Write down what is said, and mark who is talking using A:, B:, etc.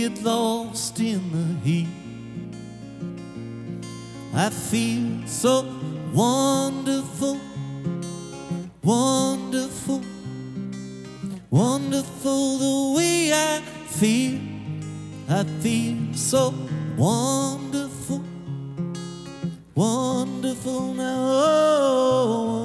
A: get lost in the heat. I feel so wonderful, wonderful, wonderful the way I feel. I feel so wonderful, wonderful now.